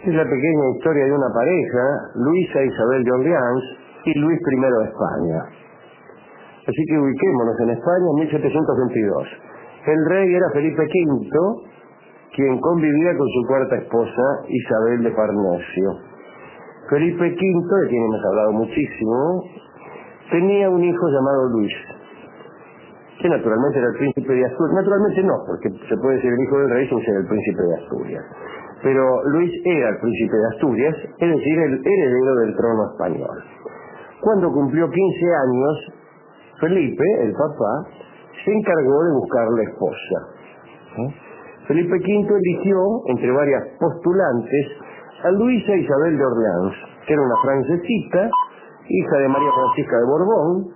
Es la pequeña historia de una pareja, Luisa Isabel de Orleans y Luis I de España. Así que ubiquémonos en España en 1722. El rey era Felipe V, quien convivía con su cuarta esposa, Isabel de Farnesio. Felipe V, de quien hemos hablado muchísimo, tenía un hijo llamado Luis, que naturalmente era el príncipe de Asturias. Naturalmente no, porque se puede ser el hijo del rey sin ser el príncipe de Asturias. Pero Luis era el príncipe de Asturias, es decir, el heredero del trono español. Cuando cumplió 15 años, Felipe, el papá, se encargó de buscarle esposa. Felipe V eligió, entre varias postulantes, a Luisa Isabel de Orleans, que era una francesita, hija de María Francisca de Borbón,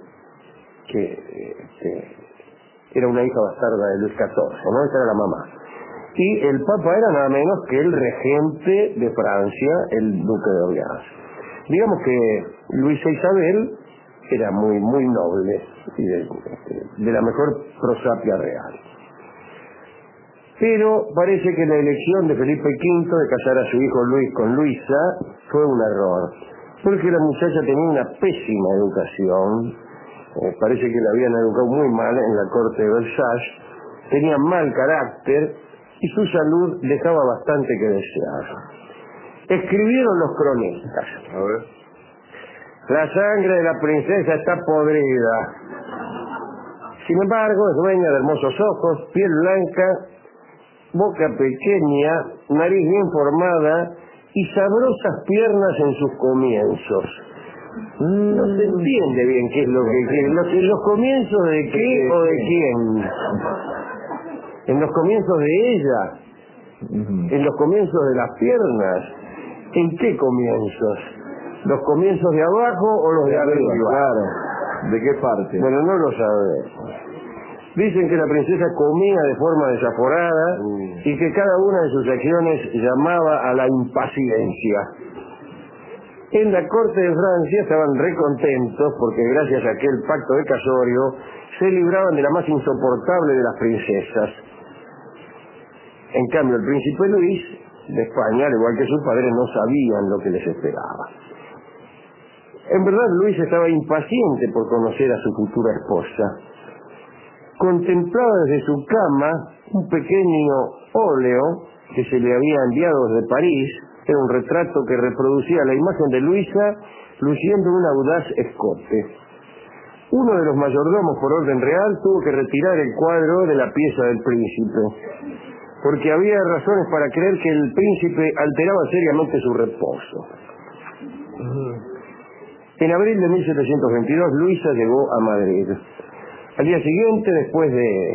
que era una hija bastarda de Luis XIV, ¿no? Esa era la mamá. Y el papa era nada menos que el regente de Francia, el duque de Orleans. Digamos que Luisa Isabel era muy noble y de la mejor prosapia real. Pero parece que la elección de Felipe V de casar a su hijo Luis con Luisa fue un error, porque la muchacha tenía una pésima educación. Parece que la habían educado muy mal en la corte de Versalles, tenía mal carácter y su salud dejaba bastante que desear. Escribieron los cronistas: A ver. la sangre de la princesa está podrida. Sin embargo, es dueña de hermosos ojos, piel blanca, boca pequeña, nariz bien formada y sabrosas piernas en sus comienzos. No se entiende bien qué es lo que quiere. ¿Los comienzos de qué o de quién? ¿En los comienzos de ella? ¿En los comienzos de las piernas? ¿En qué comienzos? ¿Los comienzos de abajo o los de arriba? Claro. ¿De qué parte? Bueno, no lo sabemos. Dicen que la princesa comía de forma desaforada y que cada una de sus acciones llamaba a la impaciencia. En la corte de Francia estaban recontentos porque gracias a aquel pacto de casorio se libraban de la más insoportable de las princesas. En cambio, el príncipe Luis de España, al igual que sus padres, no sabían lo que les esperaba. En verdad, Luis estaba impaciente por conocer a su futura esposa. Contemplaba desde su cama un pequeño óleo que se le había enviado desde París. Era un retrato que reproducía la imagen de Luisa luciendo un audaz escote. Uno de los mayordomos, por orden real, tuvo que retirar el cuadro de la pieza del príncipe, porque había razones para creer que el príncipe alteraba seriamente su reposo. En abril de 1722, Luisa llegó a Madrid. Al día siguiente, después de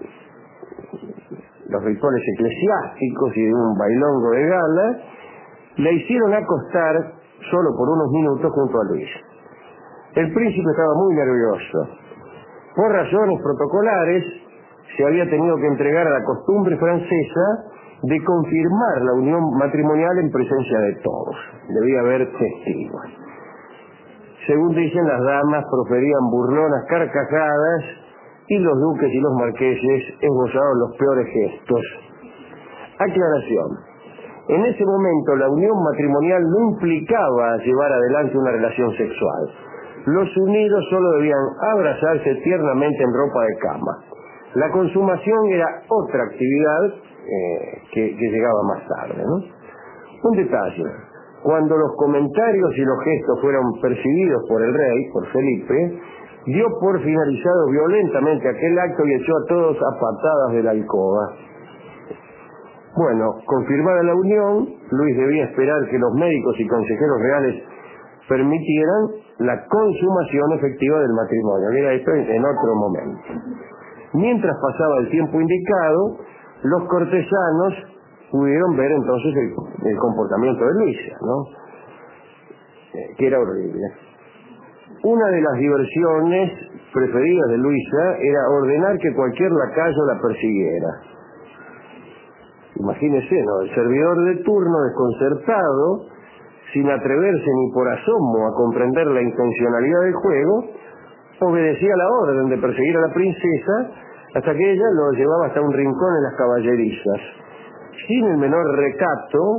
los rituales eclesiásticos y de un bailongo de gala, la hicieron acostar solo por unos minutos junto a Luis. El príncipe estaba muy nervioso. Por razones protocolares, se había tenido que entregar a la costumbre francesa de confirmar la unión matrimonial en presencia de todos. Debía haber testigos. Según dicen, las damas proferían burlonas carcajadas y los duques y los marqueses esbozaban los peores gestos. Aclaración: en ese momento la unión matrimonial no implicaba llevar adelante una relación sexual. Los unidos solo debían abrazarse tiernamente en ropa de cama. La consumación era otra actividad que llegaba más tarde, ¿no? Un detalle: cuando los comentarios y los gestos fueron percibidos por el rey, por Felipe, dio por finalizado violentamente aquel acto y echó a todos a patadas de la alcoba. Bueno, confirmada la unión, Luis debía esperar que los médicos y consejeros reales permitieran la consumación efectiva del matrimonio. Mira, esto en otro momento. Mientras pasaba el tiempo indicado, los cortesanos pudieron ver entonces el comportamiento de Luisa, ¿no? Que era horrible. Una de las diversiones preferidas de Luisa era ordenar que cualquier lacayo la persiguiera. Imagínese, ¿no? El servidor de turno, desconcertado, sin atreverse ni por asomo a comprender la intencionalidad del juego, obedecía la orden de perseguir a la princesa hasta que ella lo llevaba hasta un rincón en las caballerizas. Sin el menor recato,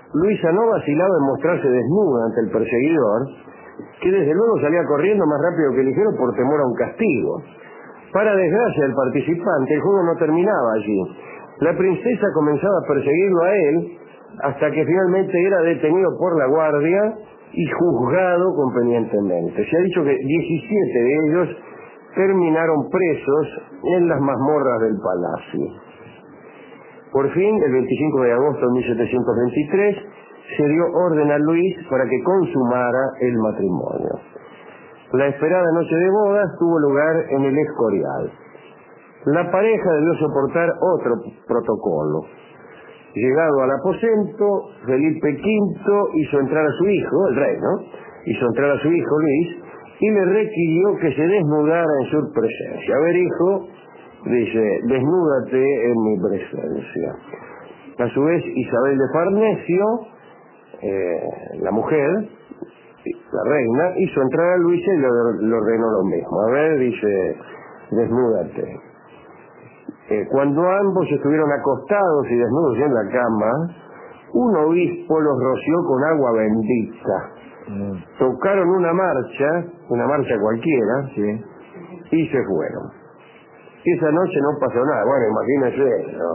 Luisa no vacilaba en mostrarse desnuda ante el perseguidor, que desde luego salía corriendo más rápido que ligero por temor a un castigo. Para desgracia del participante, el juego no terminaba allí. La princesa comenzaba a perseguirlo a él, hasta que finalmente era detenido por la guardia y juzgado convenientemente. Se ha dicho que 17 de ellos terminaron presos en las mazmorras del palacio. Por fin, el 25 de agosto de 1723, se dio orden a Luis para que consumara el matrimonio. La esperada noche de bodas tuvo lugar en el Escorial. La pareja debió soportar otro protocolo. Llegado al aposento, Felipe V hizo entrar a su hijo, el rey, ¿no? Hizo entrar a su hijo Luis y le requirió que se desnudara en su presencia. A ver, hijo, dice, desnúdate en mi presencia. A su vez, Isabel de Farnesio, la mujer, la reina, hizo entrar a Luis y le ordenó lo mismo. A ver, dice, desnúdate. Cuando ambos estuvieron acostados y desnudos en la cama, un obispo los roció con agua bendita. Tocaron una marcha cualquiera, ¿sí? Y se fueron. Esa noche no pasó nada. Bueno, imagínese, ¿no?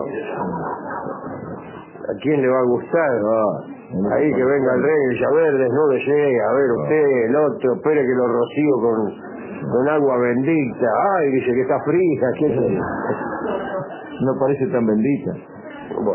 ¿A quién le va a gustar? Ahí que venga el rey y dice, a ver, desnúdese, a ver usted, el otro, espere que lo rocío con agua bendita. Ay, dice que está fría, ¿qué es eso? No parece tan bendita. Bueno,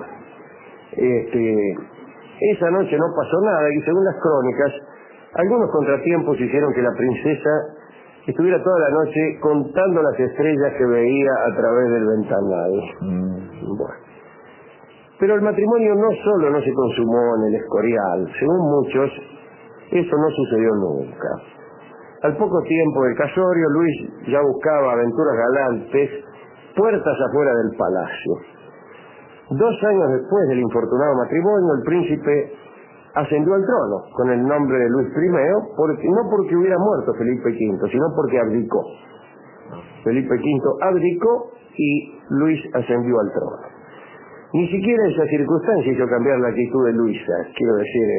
esa noche no pasó nada y según las crónicas, algunos contratiempos hicieron que la princesa estuviera toda la noche contando las estrellas que veía a través del ventanal. Bueno. Pero el matrimonio no solo no se consumó en el Escorial, según muchos, eso no sucedió nunca. Al poco tiempo del casorio, Luis ya buscaba aventuras galantes puertas afuera del palacio. 2 años después del infortunado matrimonio, el príncipe ascendió al trono con el nombre de Luis I, no porque hubiera muerto Felipe V, sino porque abdicó. Felipe V abdicó y Luis ascendió al trono. Ni siquiera esa circunstancia hizo cambiar la actitud de Luisa, quiero decir,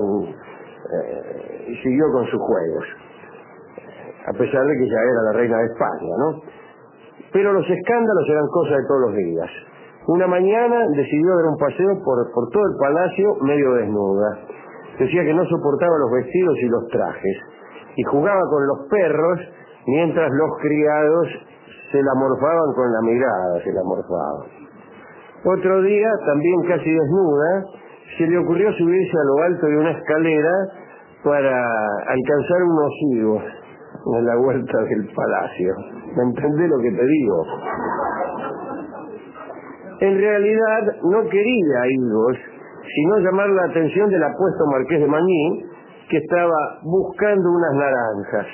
siguió con sus juegos, a pesar de que ya era la reina de España, ¿no? Pero los escándalos eran cosas de todos los días. Una mañana decidió dar un paseo por todo el palacio medio desnuda. Decía que no soportaba los vestidos y los trajes, y jugaba con los perros mientras los criados se la morfaban con la mirada, se la morfaban. Otro día, también casi desnuda, se le ocurrió subirse a lo alto de una escalera para alcanzar unos higos en la huerta del palacio. ¿Me entendés lo que te digo? En realidad no quería higos, sino llamar la atención del apuesto marqués de Magny, que estaba buscando unas naranjas.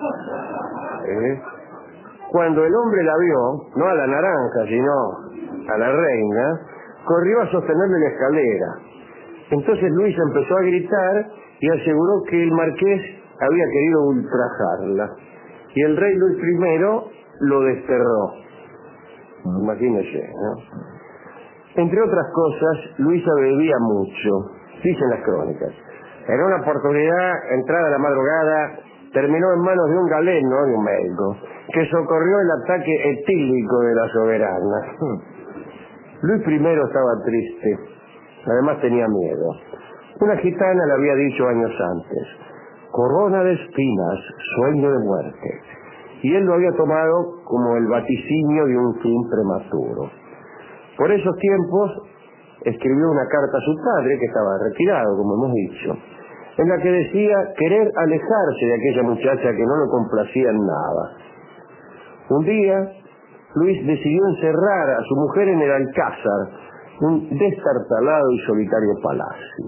Cuando el hombre la vio, no a la naranja, sino a la reina, corrió a sostenerle la escalera. Entonces Luis empezó a gritar y aseguró que el marqués había querido ultrajarla. Y el rey Luis I lo desterró. Imagínese, ¿no? Entre otras cosas, Luisa bebía mucho, dicen las crónicas. En una oportunidad, entrada la madrugada, terminó en manos de un galeno, de un médico, que socorrió el ataque etílico de la soberana. Luis I estaba triste, además tenía miedo. Una gitana le había dicho años antes, corona de espinas, sueño de muerte, y él lo había tomado como el vaticinio de un fin prematuro. Por esos tiempos escribió una carta a su padre, que estaba retirado, como hemos dicho, en la que decía querer alejarse de aquella muchacha que no lo complacía en nada. Un día, Luis decidió encerrar a su mujer en el Alcázar, un destartalado y solitario palacio.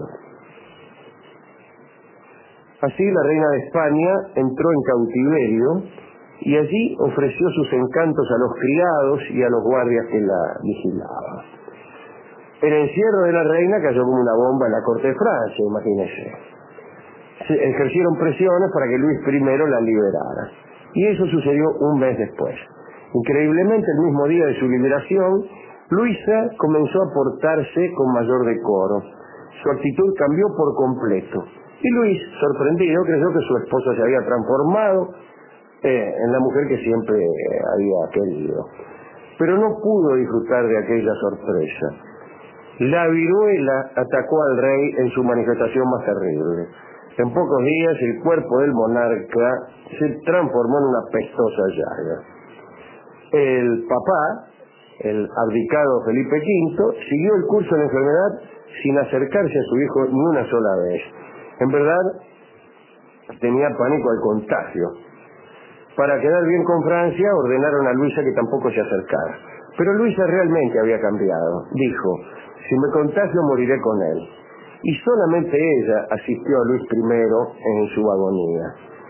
Así la reina de España entró en cautiverio y allí ofreció sus encantos a los criados y a los guardias que la vigilaban. El encierro de la reina cayó como una bomba en la corte de Francia, imagínense. Se ejercieron presiones para que Luis I la liberara. Y eso sucedió un mes después. Increíblemente, el mismo día de su liberación, Luisa comenzó a portarse con mayor decoro. su actitud cambió por completo. Y Luis, sorprendido, creyó que su esposa se había transformado en la mujer que siempre había querido. Pero no pudo disfrutar de aquella sorpresa. La viruela atacó al rey en su manifestación más terrible. En pocos días el cuerpo del monarca se transformó en una pestosa llaga. El papá, el abdicado Felipe V, siguió el curso de la enfermedad sin acercarse a su hijo ni una sola vez. En verdad, tenía pánico al contagio. Para quedar bien con Francia, ordenaron a Luisa que tampoco se acercara. Pero Luisa realmente había cambiado. Dijo: si me contagio, moriré con él. Y solamente ella asistió a Luis I en su agonía.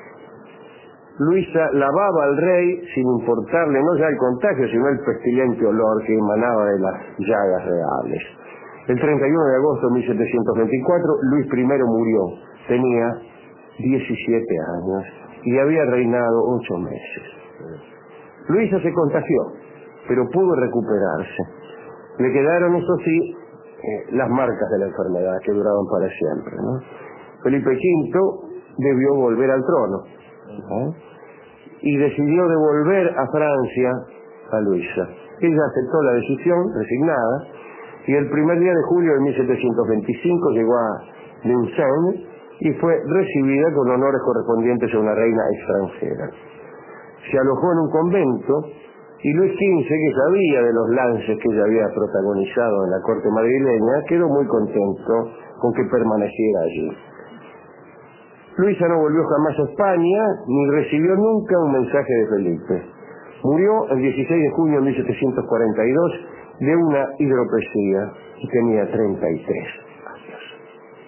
Luisa lavaba al rey sin importarle no ya el contagio, sino el pestilente olor que emanaba de las llagas reales. El 31 de agosto de 1724, Luis I murió. Tenía 17 años y había reinado 8 meses. Luisa se contagió, pero pudo recuperarse. Le quedaron, eso sí, las marcas de la enfermedad que duraban para siempre, ¿no? Felipe V debió volver al trono, ¿no? Y decidió devolver a Francia a Luisa. Ella aceptó la decisión, resignada, y el primer día de julio de 1725 llegó a Vincennes y fue recibida con honores correspondientes a una reina extranjera. Se alojó en un convento y Luis XV, que sabía de los lances que ella había protagonizado en la corte madrileña, quedó muy contento con que permaneciera allí. Luisa no volvió jamás a España ni recibió nunca un mensaje de Felipe. Murió el 16 de junio de 1742 de una hidropesía y tenía 33 años.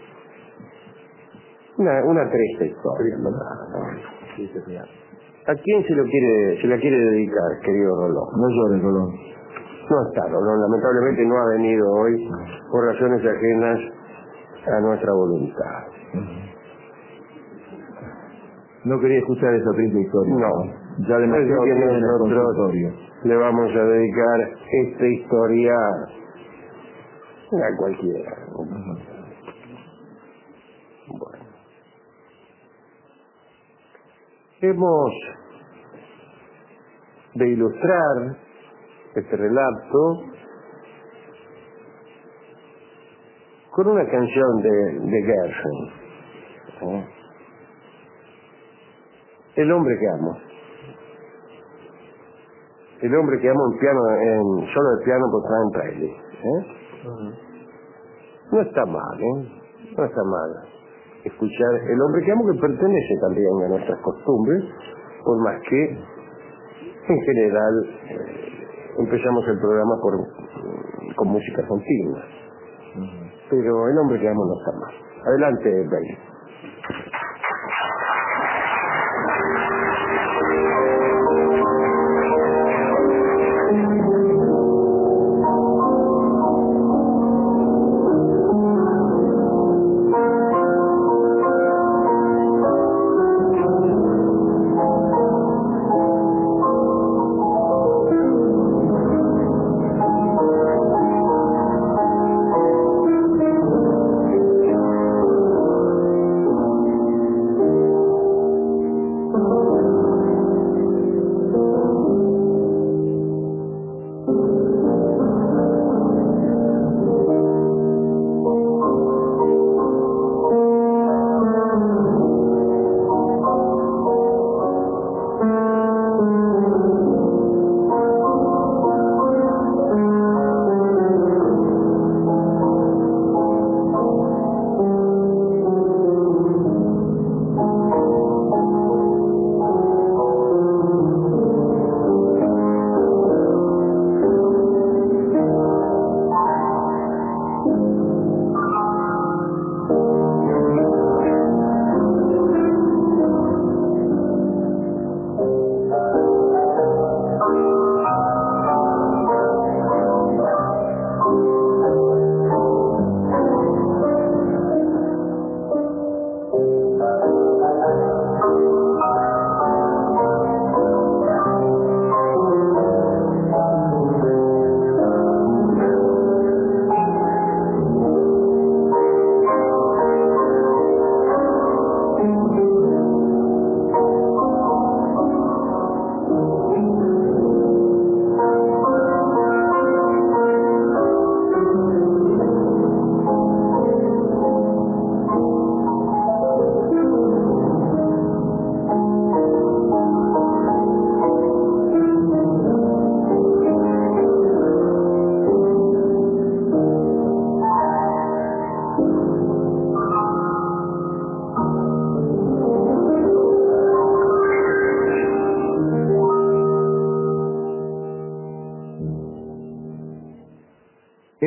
Una triste historia, ¿verdad? ¿A quién se la quiere dedicar, querido Rolón? No llores, Rolón. No está Rolón, lamentablemente no ha venido hoy por razones ajenas a nuestra voluntad. No quería escuchar esa triste historia. No. Ya demasiado tiene tiene nosotros le vamos a dedicar esta historia a cualquiera. Bueno. Hemos de ilustrar este relato con una canción de Gershwin, El hombre que amo. El hombre que amo en piano, solo de piano por Frank Riley. No está mal, no está mal escuchar El hombre que amo, que pertenece también a nuestras costumbres, por más que en general empezamos el programa con música continua. Pero El hombre que amo no está mal. Adelante, Ben.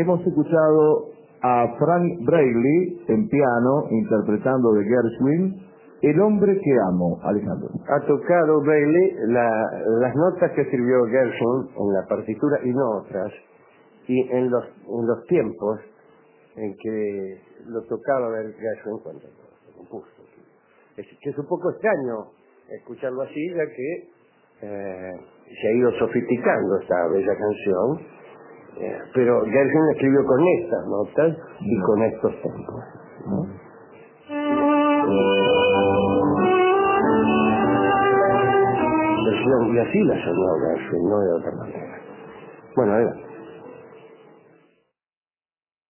hemos escuchado a Frank Braille en piano, interpretando de Gershwin, El hombre que amo, Alejandro. Ha tocado Braille las notas que escribió Gershwin en la partitura y no otras, y en los tiempos en que lo tocaba ver Gershwin cuando lo compuso. Es que es un poco extraño escucharlo así, ya que se ha ido sofisticando esta bella canción, pero Gershwin escribió con estas notas y con estos tiempos, ¿no? Y así la sonó Gershwin, no de otra manera. Bueno,